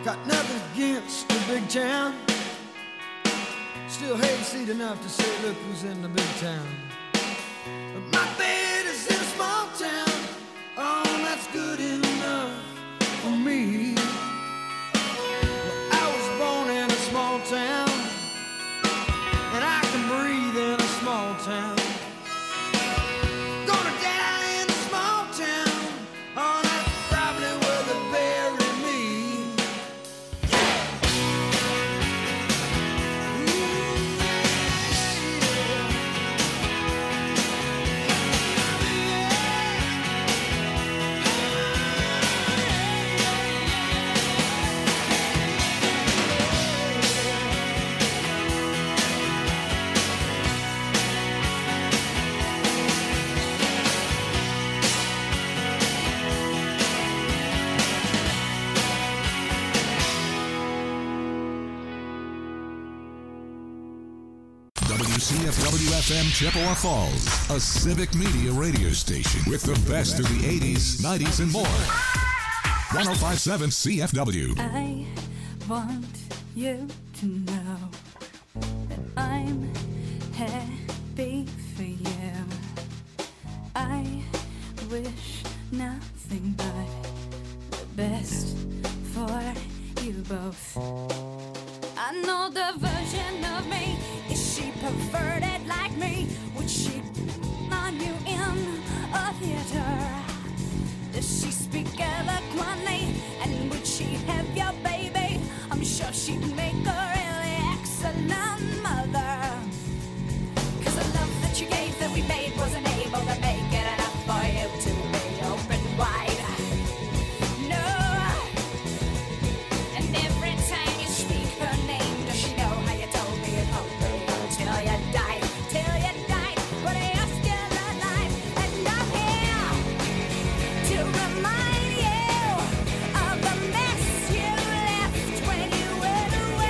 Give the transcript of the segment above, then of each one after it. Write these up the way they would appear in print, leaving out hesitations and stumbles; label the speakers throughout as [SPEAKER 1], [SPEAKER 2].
[SPEAKER 1] Got nothing against the big town. Still hayseed enough to say, look who's in the big town. But my bed is in a small town. Oh, that's good enough for me. Well, I was born in a small town, and I can breathe in a small town. Gonna die in a small town. Oh, that's probably where they bury me.
[SPEAKER 2] WCFW-FM Chippewa Falls, a civic media radio station with the best of the 80s, 90s, and more. 105.7 CFW.
[SPEAKER 3] I want you to know that I'm happy for you. I wish nothing but the best for you both. I know the version of me. Is she perverted like me? Would she on you in a theater? Does she speak eloquently? And would she have your baby? I'm sure she'd make a really excellent mother. 'Cause the love that you gave that we made wasn't able to make it enough for you to be open wide. No. And every time you speak her name, does she know how you told me you'd hold me until you died? Till you died, but you're still alive. And I'm here to remind you of the mess you left when you went away.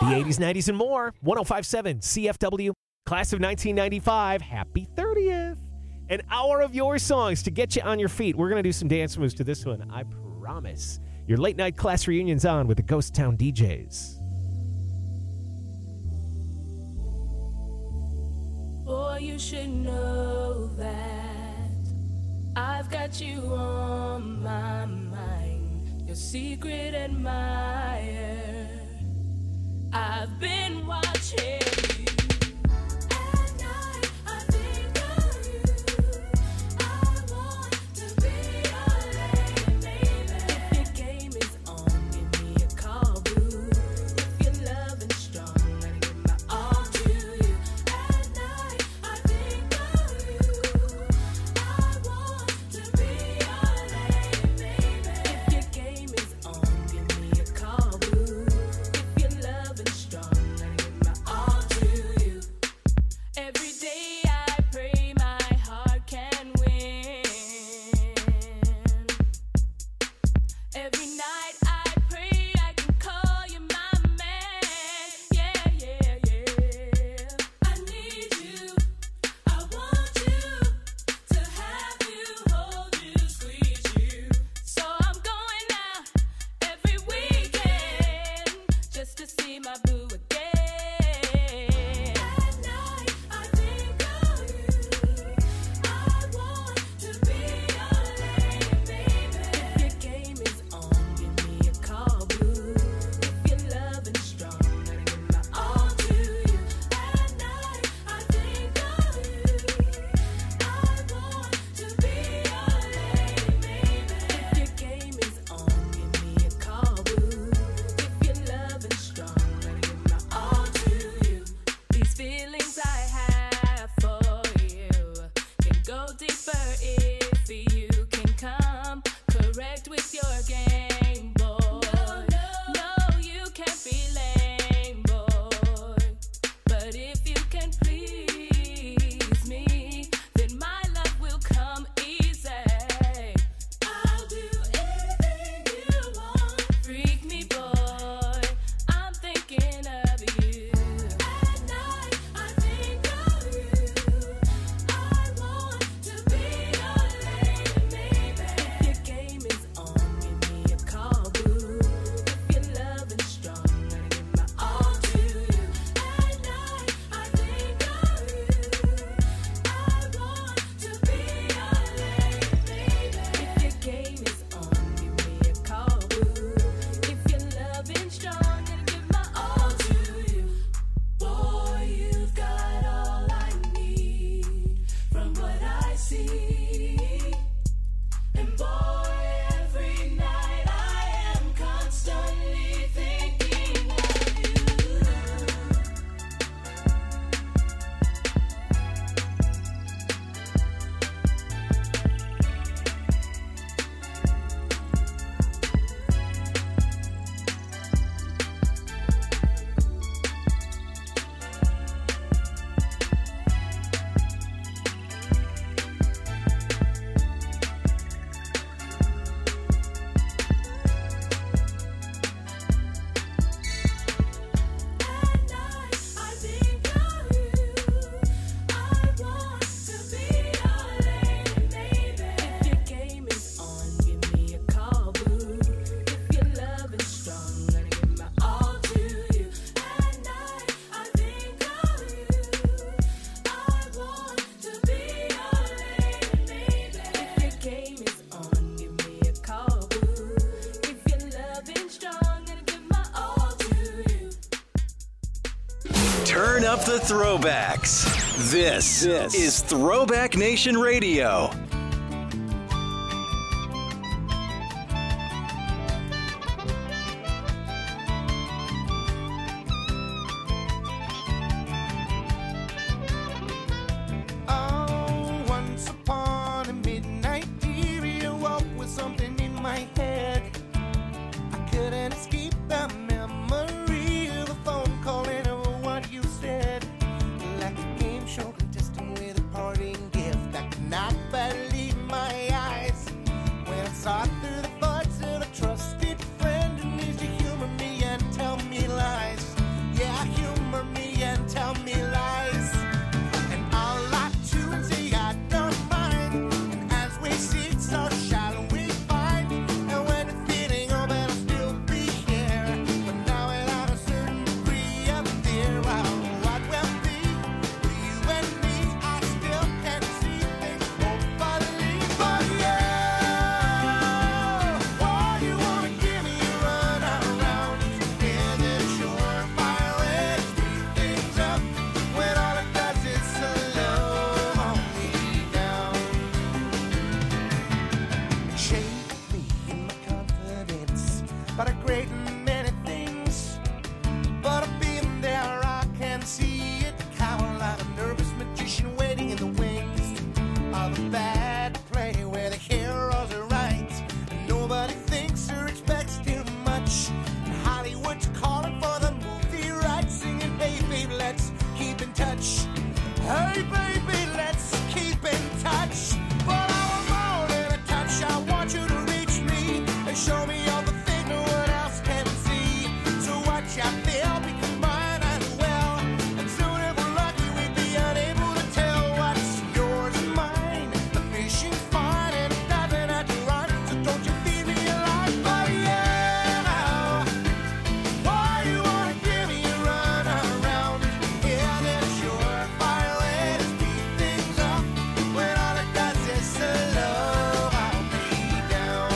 [SPEAKER 4] 80s, 90s, and more. 1057 CFW, class of 1995. Happy 30th. An hour of your songs to get you on your feet. We're going to do some dance moves to this one, I promise. Your late night class reunion's on with the Ghost Town DJs.
[SPEAKER 5] Boy, you should know that I've got you on my mind, your secret admirer. I've been watching you. At night, I think of you. I want to be your lady, baby. If your game is on, give me a call, boo. If you're loving strong, I'll give my all to you. At night, I think of you. I want to be your lady, baby. If your game is on, give me a call, boo. If you're loving strong, I'll give my all to you. Every day I pray my heart can win. Every night I pray I can call you my man. Yeah, yeah, yeah. I need you. I want you to have you, hold you, squeeze you. So I'm going out every weekend just to see my boo again. At night I think of you. I want to be your lady, baby. If your game is on, give me a call, boo. If you're loving strong, I'll give my all to you. At night I think of you. I want to be your lady, baby. If your game is on, give me a call, boo. If you're loving strong, I'll give my all to you. These feelings I have for you can go deeper if you can come correct with your game, boy. No, you can't be lame, boy. But if you can please me, then my love will come easy. I'll do anything you want. Freak me, boy. I'm thinking of you. At night, I think of you. I want to be your lady, baby. If your game is on, give me a call, boo. If you're loving strong, I'll give my all to you. At night, I think of you. I want to be your lady, baby. If your game is on, give me a call, boo. If you're loving strong, I'll give my all to you. Boy, you've got all I need from what I see. And boy, every night I am constantly thinking of you. At night, I think of you. I want to be your lady, baby. If your game is on, give me a call, boo. If you're loving strong, I'll give my all to you. At night, I think of you. I want to be your lady, baby. If your game is on, give me a call, boo. If you're loving strong, I'll give my all to you.
[SPEAKER 6] Turn up the throwbacks. This is Throwback Nation Radio.
[SPEAKER 1] Oh, once upon a midnight dear, you woke with something in my head. I couldn't escape the memory of a phone call and of what you said. Like a game show contestant with a parting gift. I could not believe let's keep in touch. Hey, baby, let's keep in touch. But I'm more than a touch. I want you to reach me and show me all the things no one else can see. So watch out, feel, become mine as well. And soon if we're lucky, we'd be unable to tell what's yours and mine. The fishing's fine and it doesn't have to run. So don't you feed me alive, but yeah. Why you wanna give me a run around? Yeah, then sure, fire away to speed things up. When all it does is slow, I'll be down.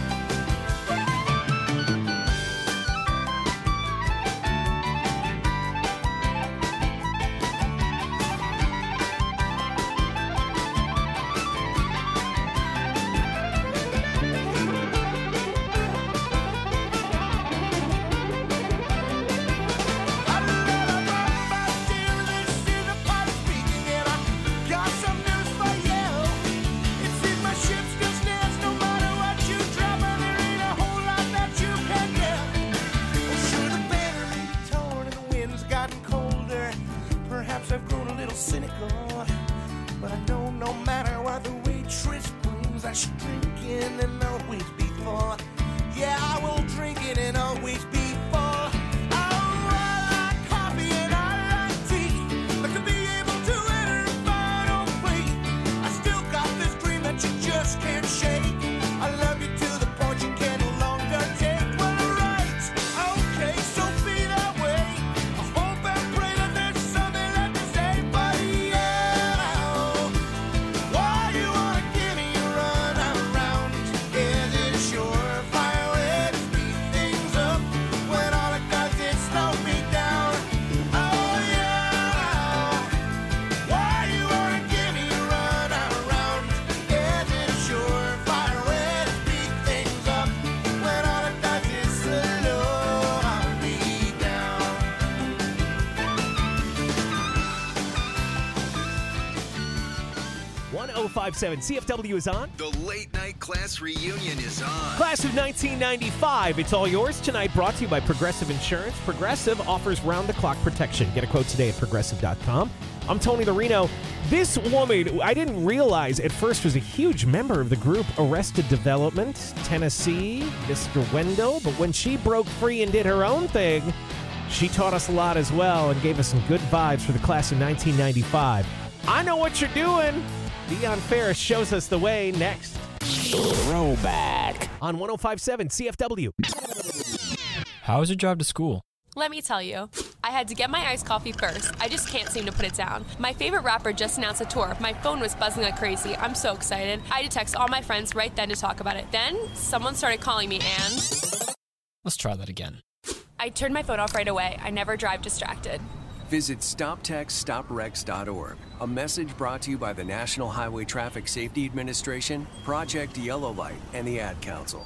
[SPEAKER 4] 1057 CFW is on.
[SPEAKER 6] The late night class reunion is on.
[SPEAKER 4] Class of 1995. It's all yours tonight, brought to you by Progressive Insurance. Progressive offers round-the-clock protection. Get a quote today at progressive.com. I'm Tony Lorino. This woman, I didn't realize at first, was a huge member of the group Arrested Development, Tennessee, Mr. Wendell. But when she broke free and did her own thing, she taught us a lot as well and gave us some good vibes for the class of 1995. I know what you're doing. Dion Ferris shows us the way next.
[SPEAKER 7] Throwback.
[SPEAKER 4] On 1057 CFW.
[SPEAKER 7] How was your drive to school?
[SPEAKER 8] Let me tell you, I had to get my iced coffee first. I just can't seem to put it down. My favorite rapper just announced a tour. My phone was buzzing like crazy. I'm so excited. I had to text all my friends right then to talk about it. Then, someone started calling me and...
[SPEAKER 7] Let's try that again.
[SPEAKER 8] I turned my phone off right away. I never drive distracted.
[SPEAKER 9] Visit StopTextStopWrecks.org. A message brought to you by the National Highway Traffic Safety Administration, Project Yellow Light, and the Ad Council.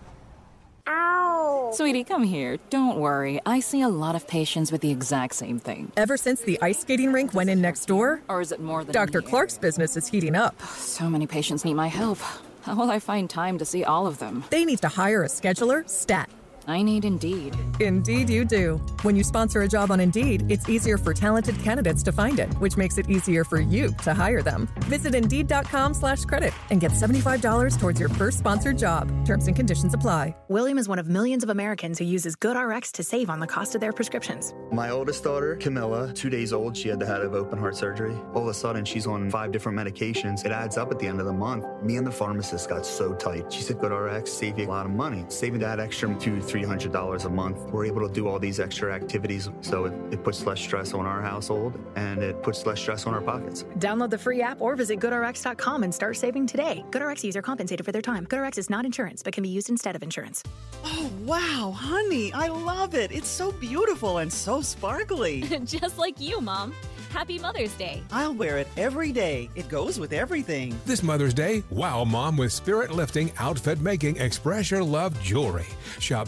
[SPEAKER 10] Sweetie, come here. Don't worry. I see a lot of patients with the exact same thing.
[SPEAKER 11] Ever since the ice skating rink went in next door?
[SPEAKER 10] Or is it more than
[SPEAKER 11] Dr. Clark's business is heating up.
[SPEAKER 10] So many patients need my help. How will I find time to see all of them?
[SPEAKER 11] They need to hire a scheduler, stat.
[SPEAKER 10] I need Indeed.
[SPEAKER 11] Indeed you do. When you sponsor a job on Indeed, it's easier for talented candidates to find it, which makes it easier for you to hire them. Visit Indeed.com/credit and get $75 towards your first sponsored job. Terms and conditions apply.
[SPEAKER 12] William is one of millions of Americans who uses GoodRx to save on the cost of their prescriptions.
[SPEAKER 13] My oldest daughter, Camilla, 2 days old, she had to have open heart surgery. All of a sudden, she's on 5 different medications. It adds up at the end of the month. Me and the pharmacist got so tight. She said, GoodRx, save you a lot of money. Saving that extra $200-300 a month. We're able to do all these extra activities, so it puts less stress on our household, and it puts less stress on our pockets.
[SPEAKER 12] Download the free app or visit GoodRx.com and start saving today. GoodRx user compensated for their time. GoodRx is not insurance, but can be used instead of insurance.
[SPEAKER 14] Oh, wow, honey, I love it. It's so beautiful and so sparkly.
[SPEAKER 15] Just like you, Mom. Happy Mother's Day.
[SPEAKER 14] I'll wear it every day. It goes with everything.
[SPEAKER 16] This Mother's Day, wow Mom with spirit-lifting, outfit-making, express your love jewelry. Shop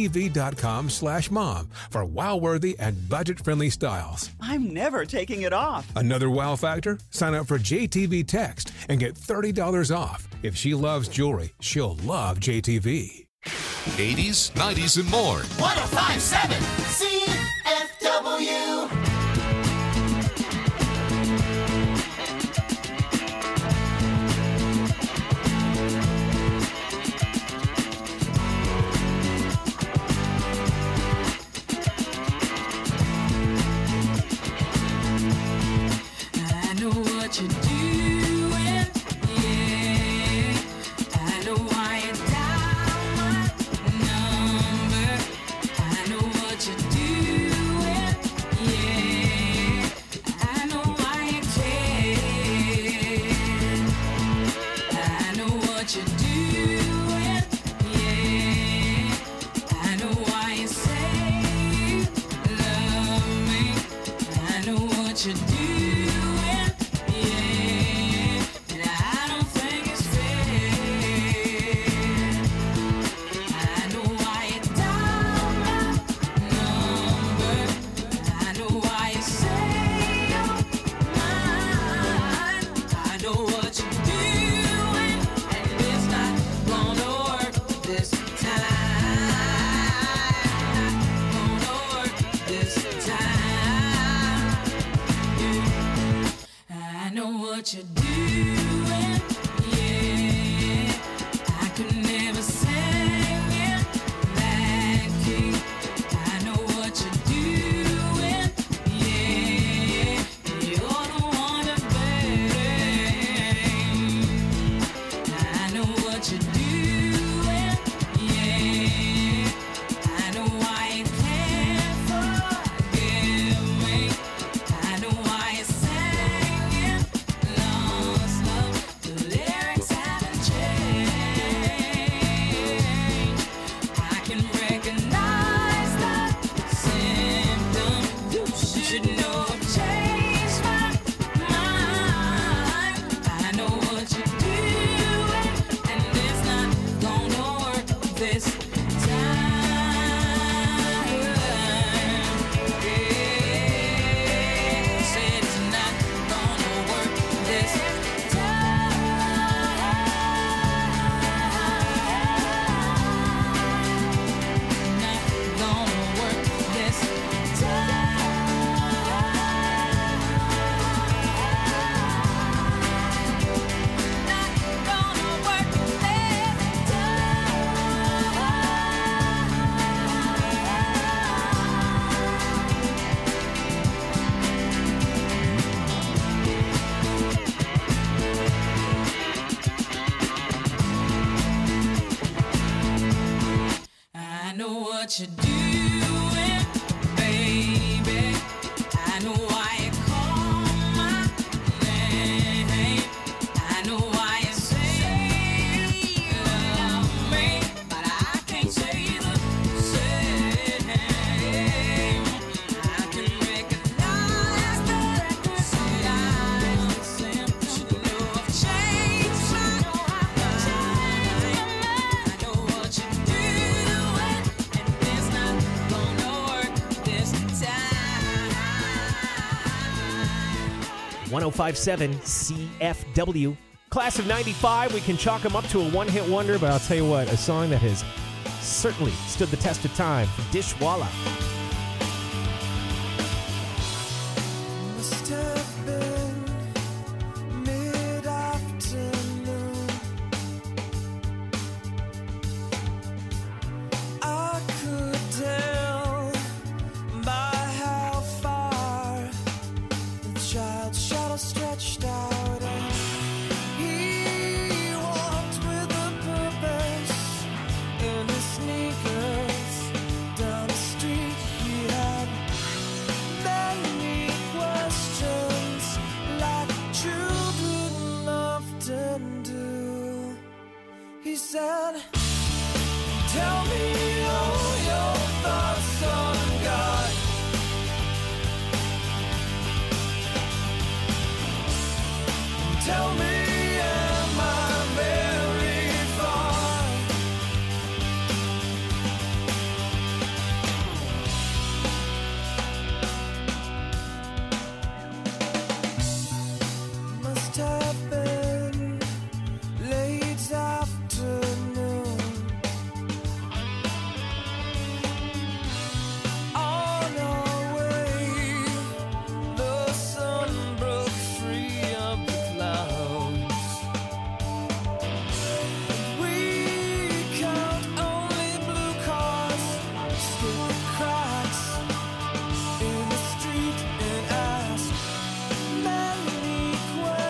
[SPEAKER 16] jtv.com/mom for wow-worthy and budget-friendly styles.
[SPEAKER 14] I'm never taking it off.
[SPEAKER 16] Another wow factor? Sign up for JTV Text and get $30 off. If she loves jewelry, she'll love JTV.
[SPEAKER 2] 80s, 90s, and more.
[SPEAKER 1] 1057 CFW.
[SPEAKER 5] what you're doing. Yeah, I know why you dial my number. I know what you're doing. Yeah, I know why you care. I know what you're doing. Yeah, I know why you say you love me. I know what you're doing. Yeah, and I don't think it's fair. I know why you dial my number. I know why you say you're mine. I know what you're doing, and it's not gonna work this time. Not gonna work this time. I know what you're doing. Yeah, I could never sing it that key. I know what you're doing. Yeah, you're the one to blame. I know what you're doing. Yeah, I know why you can't forgive me. I know why you're singing lost love. The lyrics haven't changed. I can recognize the symptom. You should know I've changed my mind. I know what you're doing, and it's not gonna work this time. Yeah, said it's not gonna work this time. Not gonna work this I know what you're doing, baby. I know why you call my name. I know why you say you love me, but I can't say the same. I can recognize the signs. Should know I've changed my mind. I know what you're doing, and it's not gonna work this time.
[SPEAKER 4] 1057 CFW. Class of 95, we can chalk them up to a one-hit wonder, but I'll tell you what, a song that has certainly stood the test of time. Dishwalla.
[SPEAKER 1] Must have been mid-afternoon. I could tell by how far the child's shadow stretched out, and he walked with a purpose in his sneakers down the street. He had many questions, like children often do. He said, "Tell me all your thoughts on God. Tell me, am I very far? Must have been late afternoon. On our way, the sun broke free of the clouds. We count only blue cars, skip cracks in the street, and ask many questions.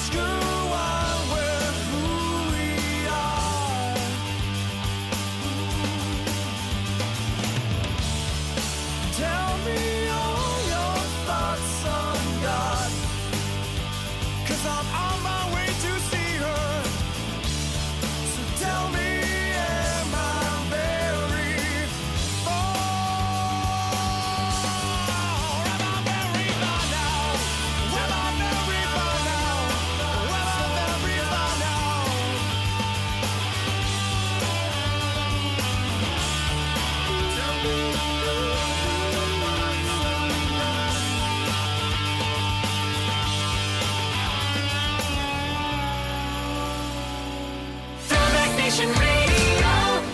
[SPEAKER 1] let's go on with who we are. Tell me all your thoughts on God, 'cause I'm on my way to see her. So tell me, am I very far? Am I very far now? Am I very far now? Am I very far now? Tell me.
[SPEAKER 5] Throwback Nation Radio.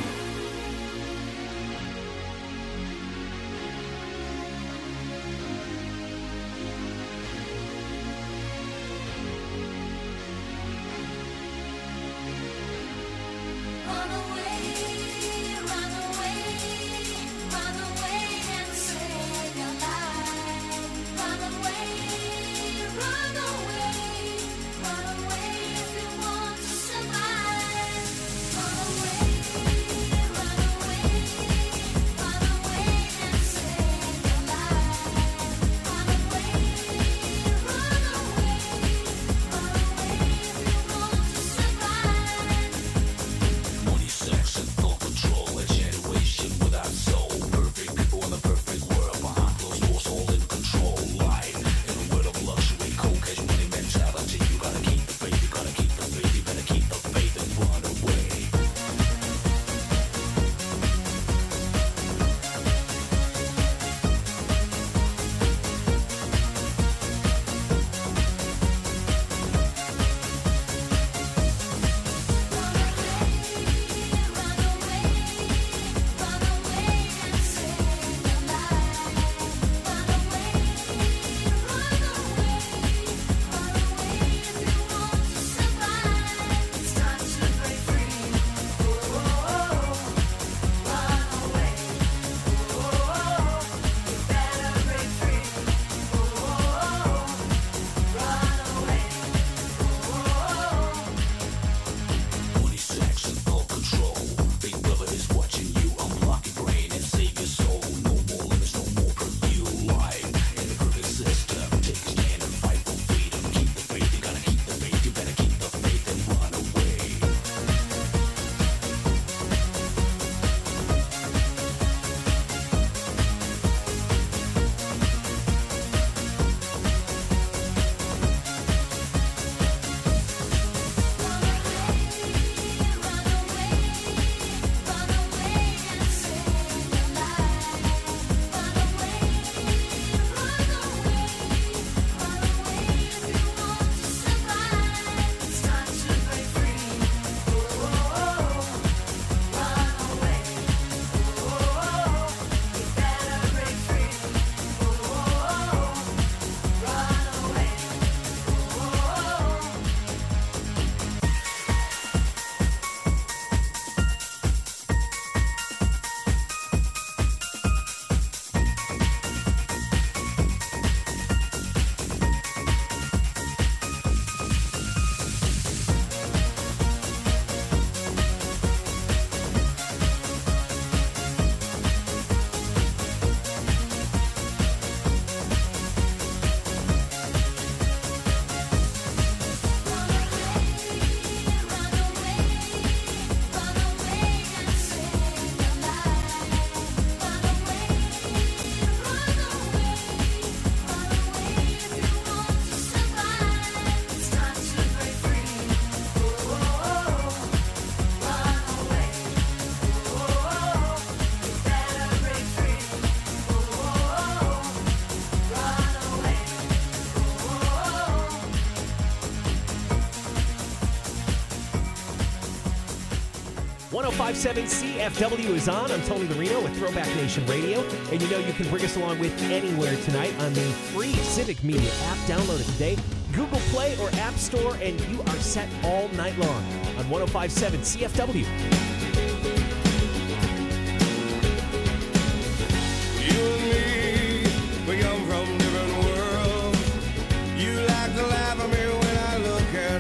[SPEAKER 1] Run away and save your life. Run away if you want to survive. Run away and save your life. Run away if you want to survive.
[SPEAKER 17] Money, sex, and full control. A generation without soul. Perfect people in the perfect world. Behind closed doors, all in control. Life in a world of luxury, cold cash money mentality. You gotta keep the faith, you gotta keep the faith, you better keep the faith and run away. Money, sex, and full control. Big brother is watching you. Unblock your brain and save your soul. No more limits, no more curfew. Life in the perfect system. Take a stand and fight for freedom. Keep the faith, you gotta keep the faith. You better keep the faith and run away.
[SPEAKER 4] .5.7 CFW is on. I'm Tony Marino with Throwback Nation Radio. And you know you can bring us along with anywhere tonight on the free Civic Media app. Download it today. Google Play or App Store, and you are set all night long on 105.7 CFW.
[SPEAKER 1] You and me, we come from different worlds. You like to laugh at me when I look at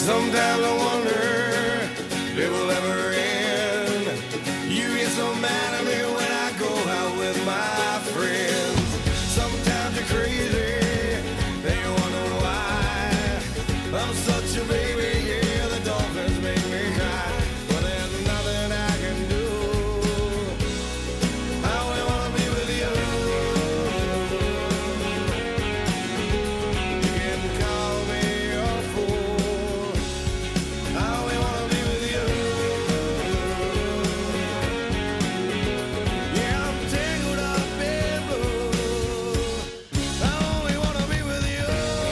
[SPEAKER 1] Sometimes I wonder if it will ever end. You get so mad at me when I go out with my friends. Sometimes you're crazy, then you wonder why. I'm such a baby, yeah, the dolphins make me cry. But there's nothing I can do. I only wanna be with you. You can call me a fool. I only wanna be with you. Yeah, I'm tangled up in blue. I only wanna be with you.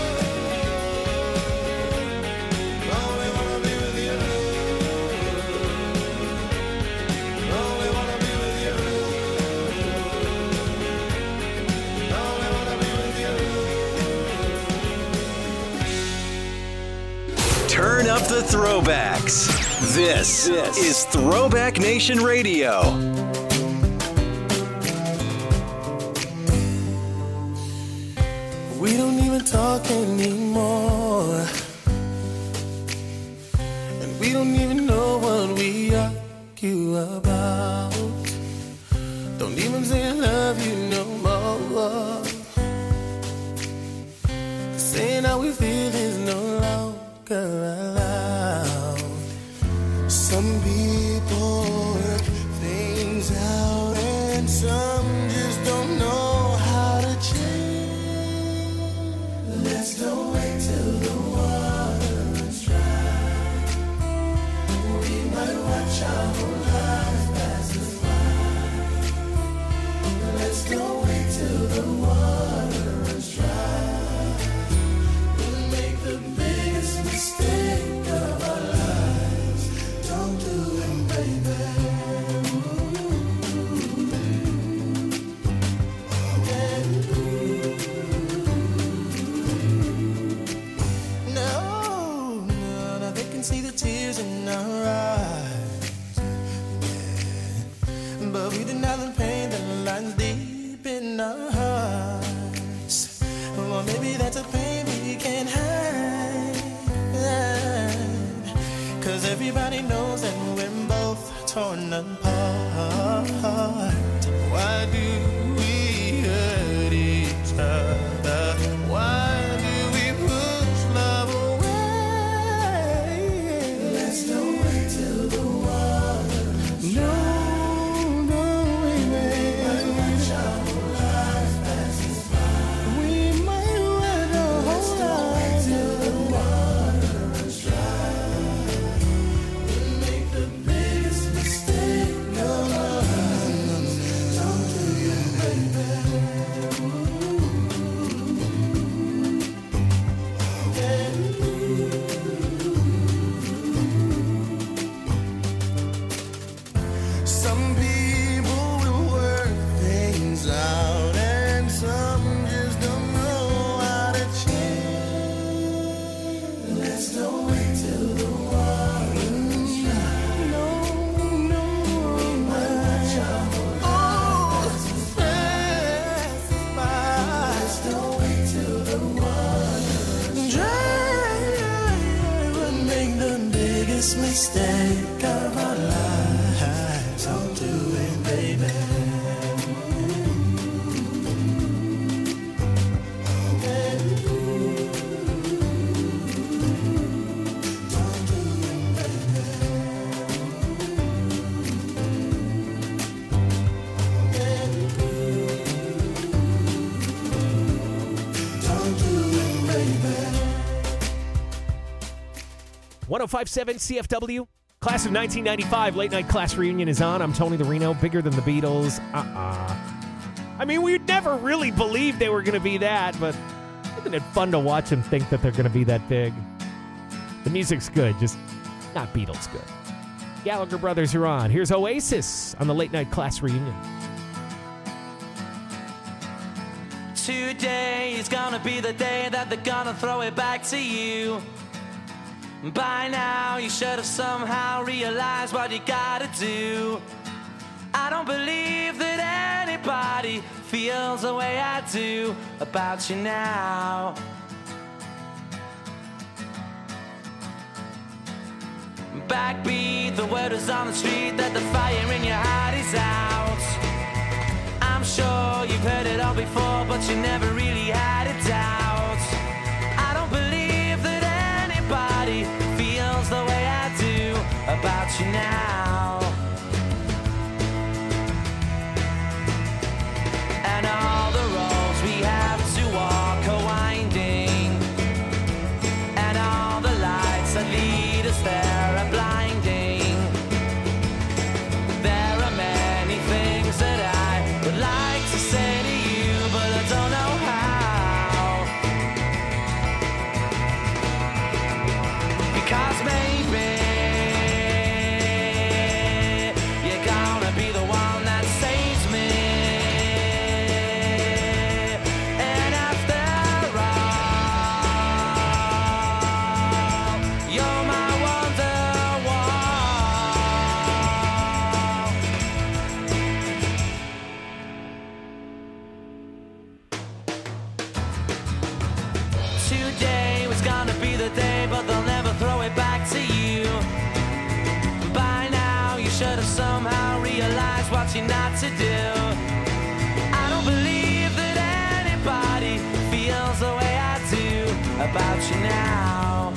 [SPEAKER 1] I only wanna be with you. I only wanna be with you. I only wanna be with you.
[SPEAKER 6] Turn up the throwbacks. This is Throwback Nation Radio.
[SPEAKER 1] We don't even talk anymore, and we don't even know what we argue about. Don't even say I love you no more. 'Cause saying how we feel is no longer allowed. Some people work things out, and some just don't know how to change. Let's don't wait till the water runs dry. We might watch our whole lives pass us by. Let's don't wait till the water runs dry. We'll make the biggest mistake of our lives. Don't do it, baby. No, no, they can see the tears in our eyes. Yeah. But we deny the pain that lies deep in our hearts. Or maybe that's a pain we can't hide. 'Cause everybody knows that we're both torn apart. Why do we hurt each other? Why do we push love away? Let's don't wait till the water runs dry. No, baby. We might watch our whole lives pass us by. We might let our whole lives till the water runs dry. We'll make the biggest mistake of our lives. Don't do it, baby. Some people will work things out, and some just don't know how to change. Let's don't wait till the water runs dry. No, we might watch our whole lives pass us by. Let's don't wait till the water runs dry. We'll make the biggest mistake of our lives. Don't do it, baby. Don't do it, baby.
[SPEAKER 4] 1057 CFW, class of 1995, late night class reunion is on. I'm Tony the Reno, bigger than the Beatles. I mean, we'd never really believed they were going to be that, but isn't it fun to watch them think that they're going to be that big? The music's good, just not Beatles good. Gallagher Brothers are on. Here's Oasis on the late night class reunion.
[SPEAKER 18] Today is gonna be the day that they're gonna throw it back to you. By now you should have somehow realized what you gotta do. I don't believe that anybody feels the way I do about you now. backbeat. The word is on the street that the fire in your heart is out. I'm sure you've heard it all before, but you never really had a doubt. I don't believe that anybody feels the way I do about you now. And all the roads we have to walk are winding, and all the lights that lead us there are blinding. There are many things that I would like to say to you, but I don't know how. Because maybe you're gonna be the one that saves me. And after all, you're my Today was gonna be the day, but they'll never throw it back to you. By now, you should have somehow realized what you're not to do. I don't believe that anybody feels the way I do about you now.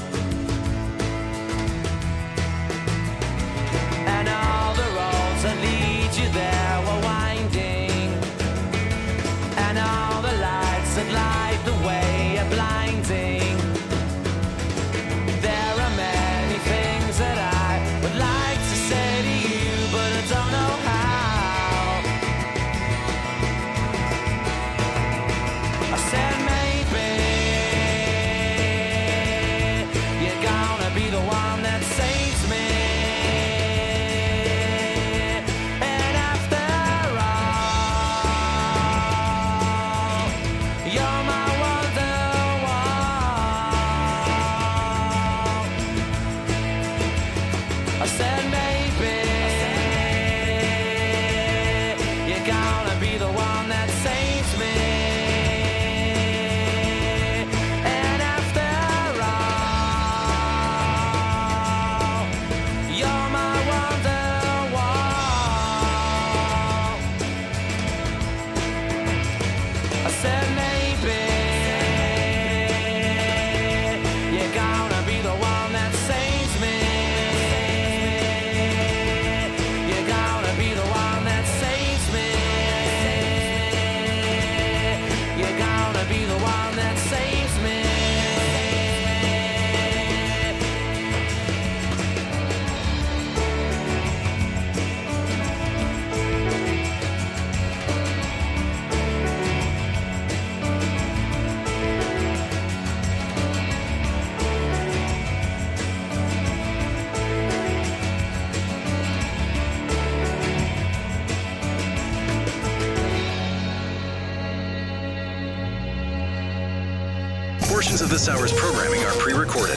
[SPEAKER 18] And all the roads that lead you there were winding, and all the lights that light the way are blinding. There are many things that I would like to say to you, but I don't know how. I said maybe you're gonna be the one that saves me. And after all, you're my I said maybe you're gonna be the one that saves me. And after all, you're my Wonderwall. I said maybe you're gonna be the one that saves me.
[SPEAKER 6] Portions of this hour's programming are pre-recorded.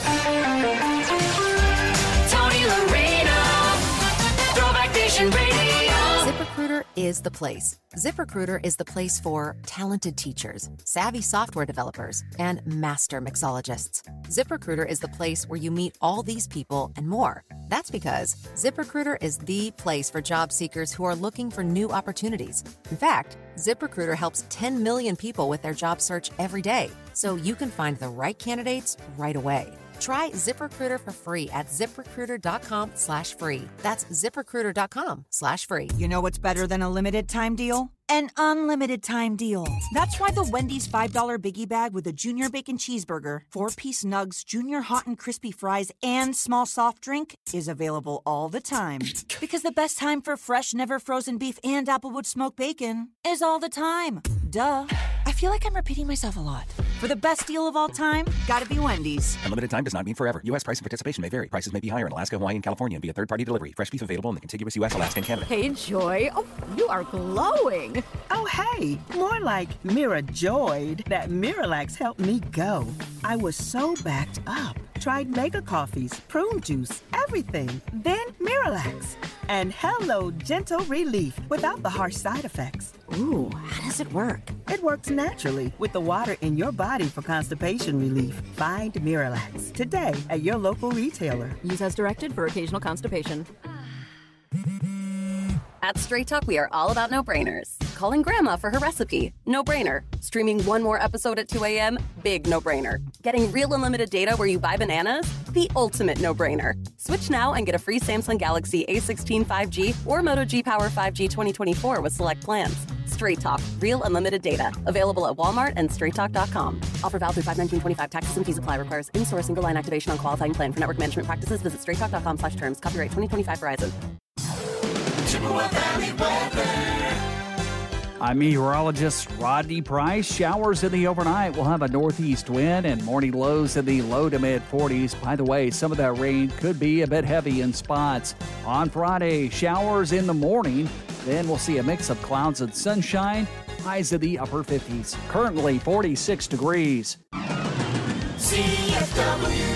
[SPEAKER 19] Tony Loreno, Throwback Nation Radio.
[SPEAKER 20] ZipRecruiter is the place. ZipRecruiter is the place for talented teachers, savvy software developers, and master mixologists. ZipRecruiter is the place where you meet all these people and more. That's because ZipRecruiter is the place for job seekers who are looking for new opportunities. In fact, ZipRecruiter helps 10 million people with their job search every day, so you can find the right candidates right away. Try ZipRecruiter for free at ZipRecruiter.com/free. That's ZipRecruiter.com/free.
[SPEAKER 21] You know what's better than a limited time deal? An unlimited time deal. That's why the Wendy's $5 Biggie Bag with a Junior Bacon Cheeseburger, 4-piece nugs, Junior Hot and Crispy Fries, and small soft drink is available all the time. Because the best time for fresh, never frozen beef and Applewood smoked bacon is all the time. Duh. I feel like I'm repeating myself a lot. For the best deal of all time, gotta be Wendy's.
[SPEAKER 22] Unlimited time does not mean forever. U.S. price and participation may vary. Prices may be higher in Alaska, Hawaii, and California and via third-party delivery. Fresh beef available in the contiguous U.S., Alaska, and Canada.
[SPEAKER 23] Hey, Joy. Oh, you are glowing.
[SPEAKER 24] Oh, hey. More like Mira joyed that Miralax helped me go. I was so backed up. Tried mega coffees, prune juice, everything. Then Miralax. And hello, gentle relief without the harsh side effects.
[SPEAKER 20] Ooh, how does it work?
[SPEAKER 24] It works naturally with the water in your body for constipation relief. Find Miralax today at your local retailer.
[SPEAKER 23] Use as directed for occasional constipation.
[SPEAKER 3] At Straight Talk, we are all about no-brainers. Calling Grandma for her recipe, no-brainer. Streaming one more episode at 2 a.m., big no-brainer. Getting real unlimited data where you buy bananas, the ultimate no-brainer. Switch now and get a free Samsung Galaxy A16 5G or Moto G Power 5G 2024 with select plans. Straight Talk, real unlimited data. Available at Walmart and straighttalk.com. Offer valid through 5/19/25. Taxes and fees apply. Requires in-store single line activation on qualifying plan. For network management practices, visit straighttalk.com/terms. Copyright 2025 Verizon.
[SPEAKER 19] Chippewa Valley weather.
[SPEAKER 7] I'm meteorologist Rodney Price. Showers in the overnight. We'll have a northeast wind and morning lows in the low to mid 40s. By the way, some of that rain could be a bit heavy in spots. On Friday, showers in the morning. Then we'll see a mix of clouds and sunshine. Highs in the upper 50s. Currently 46 degrees.
[SPEAKER 19] CFW.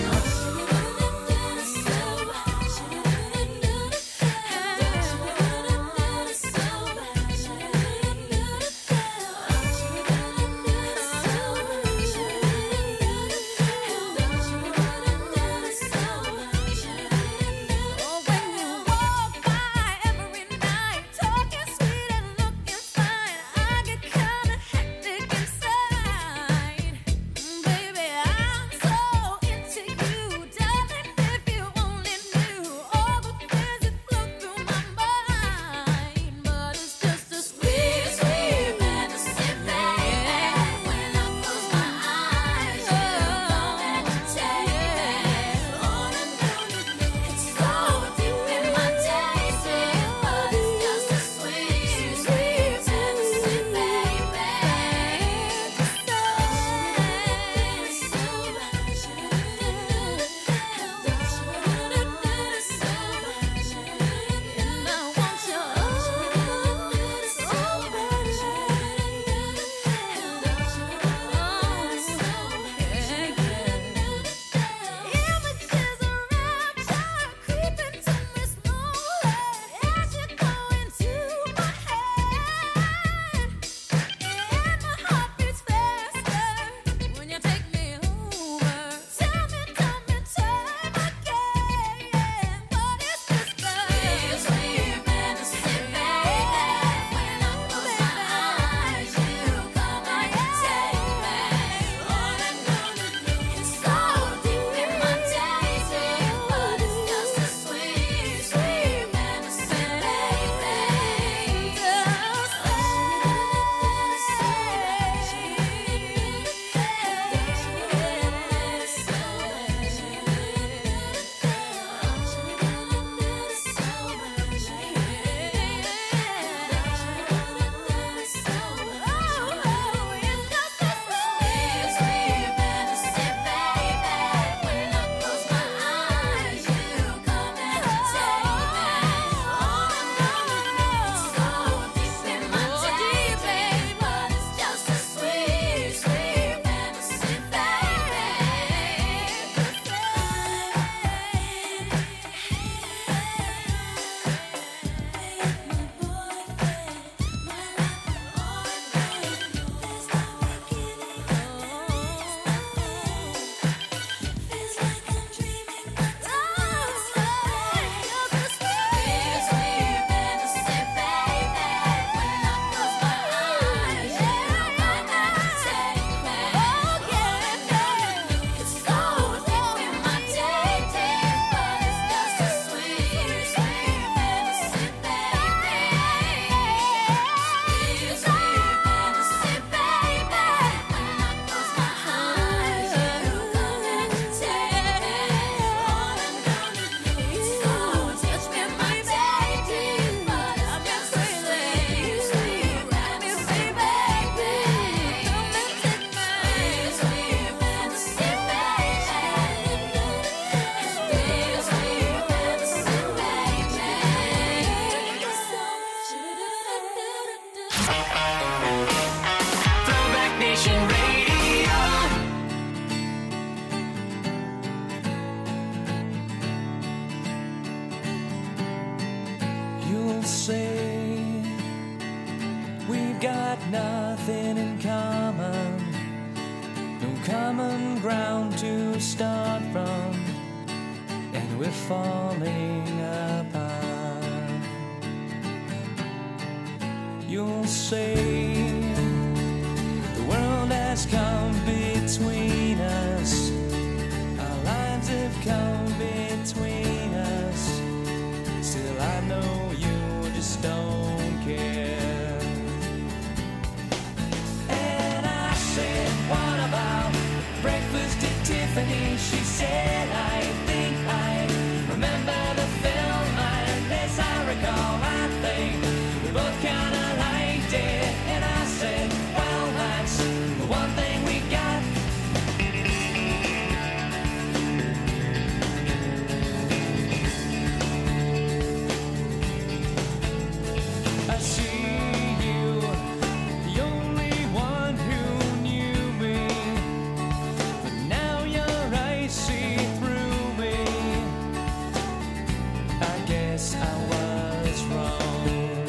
[SPEAKER 17] say we've
[SPEAKER 18] got nothing in common, no common ground to start from, and we're falling apart. You'll say the world has come between us, our lines have come between us. Still I know you just don't care. And I said, what about breakfast at Tiffany? She said, I think I remember the film, and as I recall, I think we both kinda liked it. And I said, well, that's the one thing we got. I see you, the only one who knew me, but now your eyes see through me. I guess I was wrong.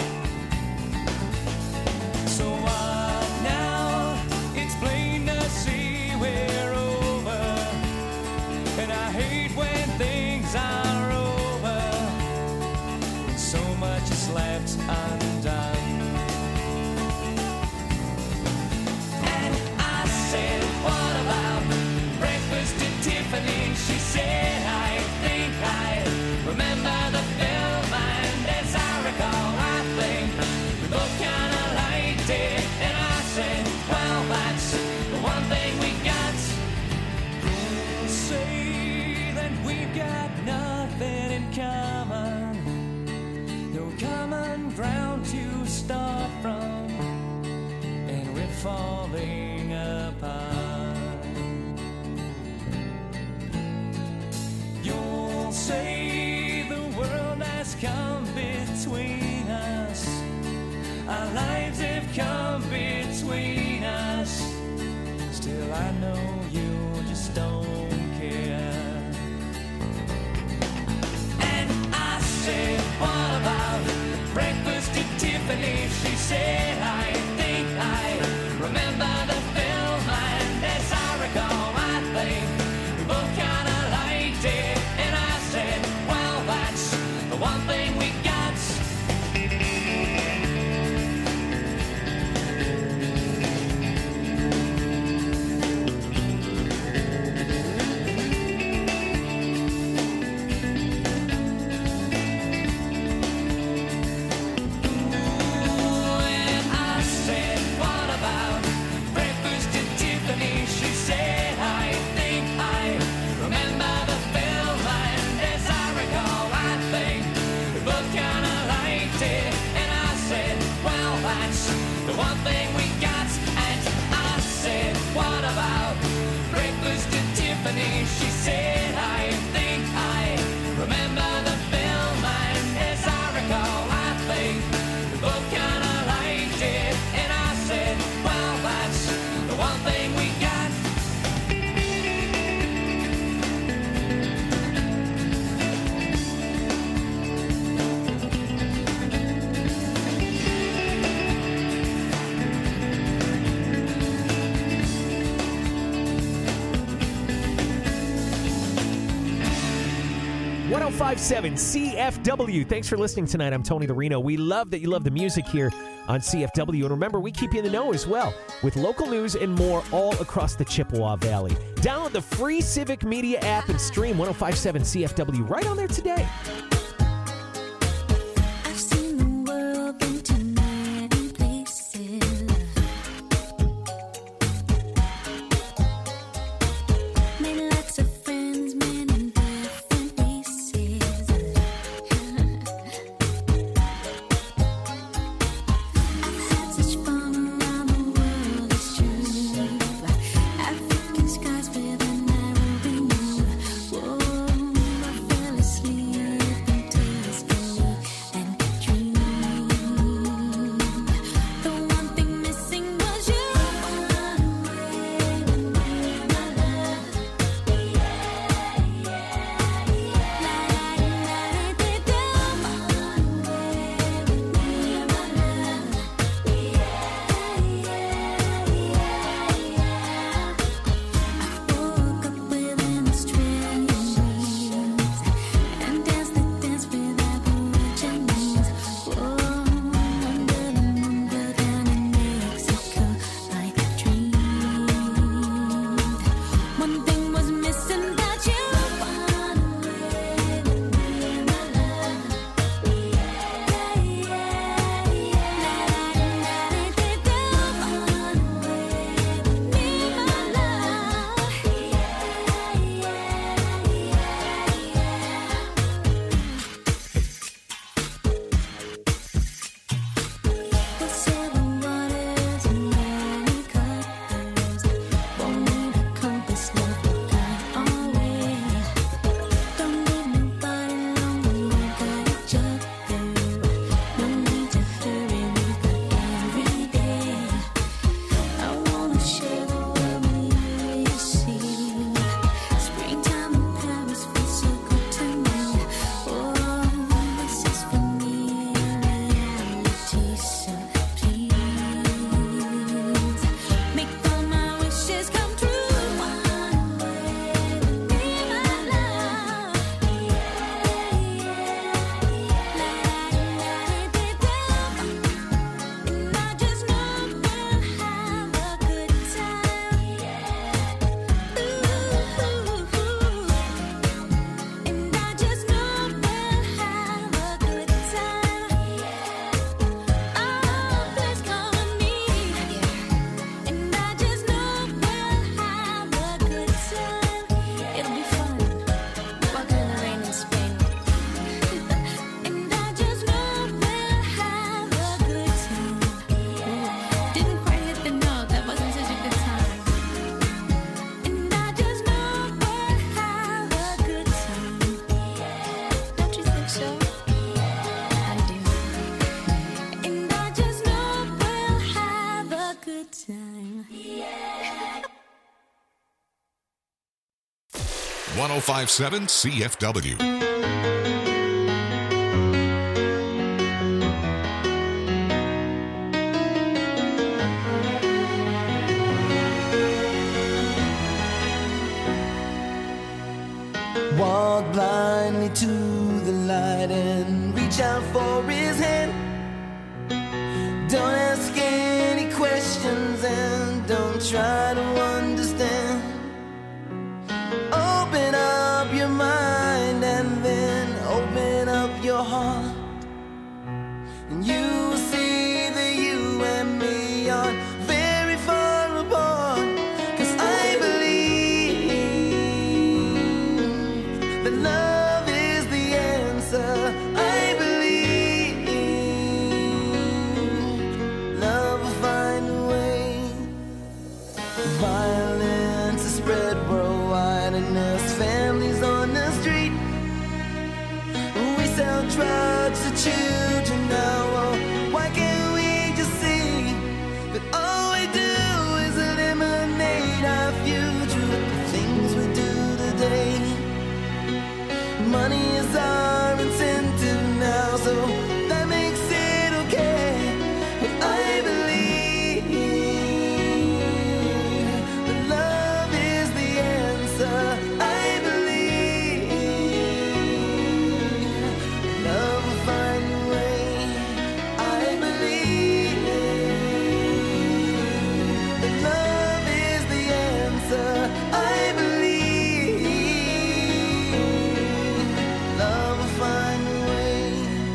[SPEAKER 18] So what now? It's plain to see we're over, and I hate when things are over, when so much is left undone. And I said, what about breakfast at Tiffany? She said, I think I remember the film, and as I recall, I think we both kinda liked it. And I said, well, that's the one thing we got. Who'll say that we've got nothing in common, no common ground to start from, and we're falling apart. You'll say the world has come between us, our lives have come between us. Still I know you just don't care. And I said, what about breakfast at Tiffany? She said, I think I remember the film, and as I recall, I think we both kinda liked it. And I said, well, that's the one thing we got. And I said, what about breakfast at Tiffany? She said, I think I remember the film, and as I recall, I think we both kinda liked it. And I said, well, that's the one thing we got. And I said, what about breakfast at Tiffany? She said, I think I remember the film, and as I recall, I think we both kinda liked it. And I said, well, that's the one thing we got.
[SPEAKER 4] One 1057 CFW. Thanks for listening tonight. I'm Tony the Reno. We love that you love the music here on CFW. And remember, we keep you in the know as well with local news and more all across the Chippewa Valley. Download the free Civic Media app and stream 1057 CFW right on there today.
[SPEAKER 5] I've seen the world, been to many places. Made lots of friends, many different faces. I've had such fun around the world, it's true. African skies with a Nairobi moon. Whoa, I fell asleep
[SPEAKER 2] 1057 CFW.
[SPEAKER 18] Walk blindly to the light and reach out for his hand. Don't ask any questions and don't try to understand. Open up your mind and then open up your heart, and you will see that you and me are very far apart. 'Cause I believe that love is the answer. I believe love will find a way. Violence is spread worldwide and there's families on the street. We sell drugs to children now. Oh, why can't we just see that all we do is eliminate our future with the things we do today? Money is our incentive now, so that makes it okay. But I believe that love is the answer. I believe love will find a way. I believe that love is the answer. I believe love will find a way.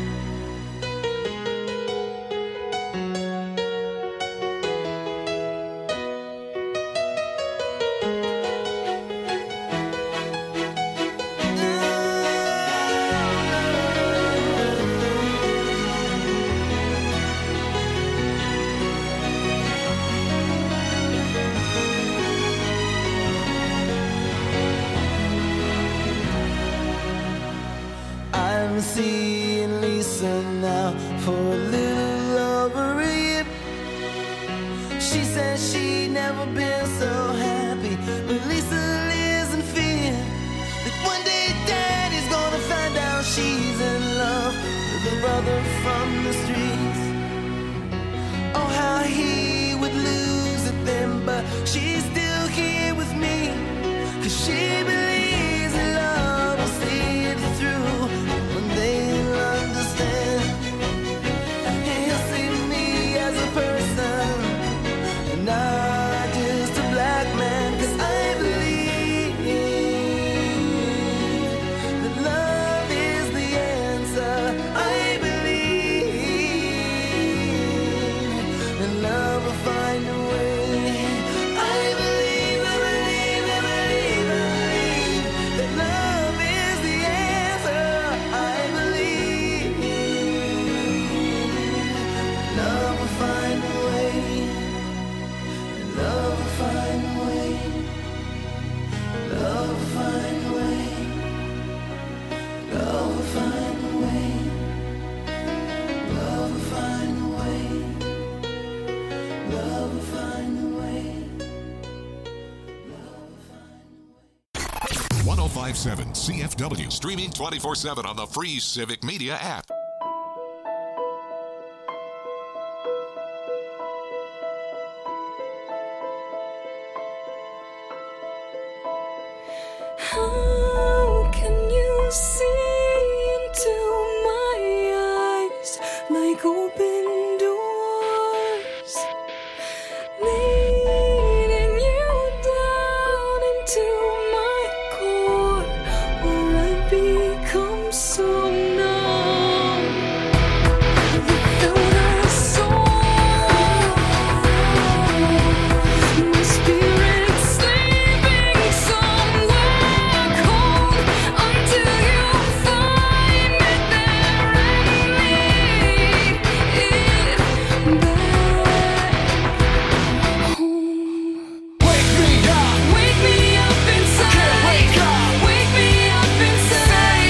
[SPEAKER 18] I'm seeing Lisa now for a little over a year. She says she'd never been so happy, but Lisa lives in fear that one day Daddy's gonna find out she's in love with a brother from the streets. Oh, how he would lose it then, but she's still here with me, 'cause she believes in love will see it through. One day he'll understand, he'll see me as a person and not just a black man. 'Cause I believe that love is the answer. I believe that love will find a way. I believe that love is the answer. I believe love will find a way. Love will find a way. Love will find a way. Love will find a way. Love will find a way. Love will find a way.
[SPEAKER 2] 1057 CFW. Streaming 24/7 on the free Civic Media app.
[SPEAKER 5] How can you see into my eyes like open doors, leading you down into my core, where I become so numb without a soul. My spirit sleeping somewhere cold until you find me there and lead it back home. Wake me up inside. Wake me up inside.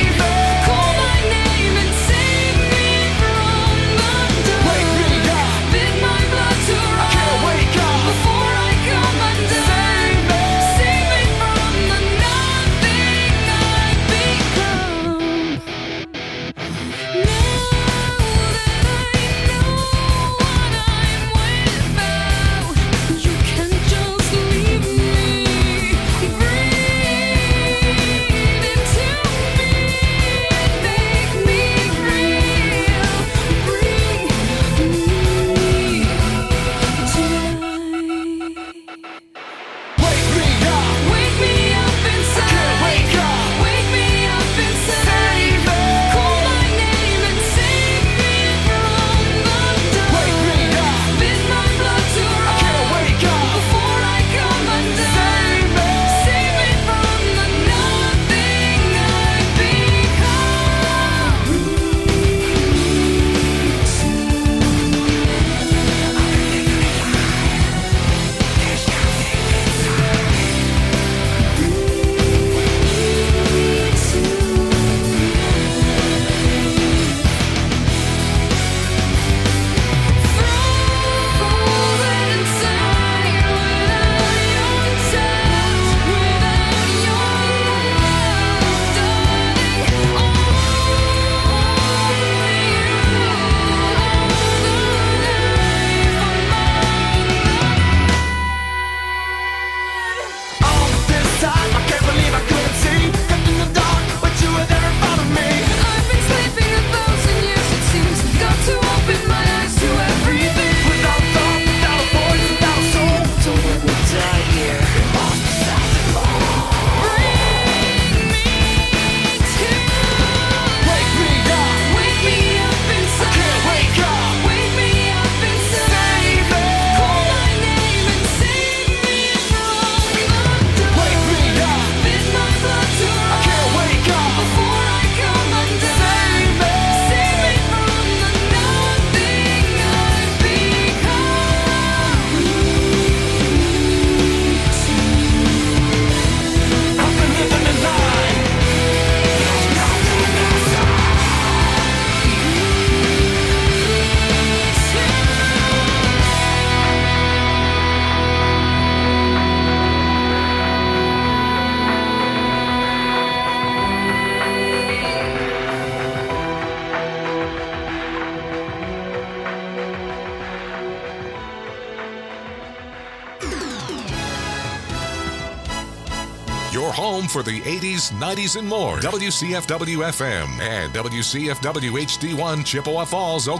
[SPEAKER 2] home for the 80s, 90s, and more. WCFW FM and WCFW HD1 Chippewa Falls,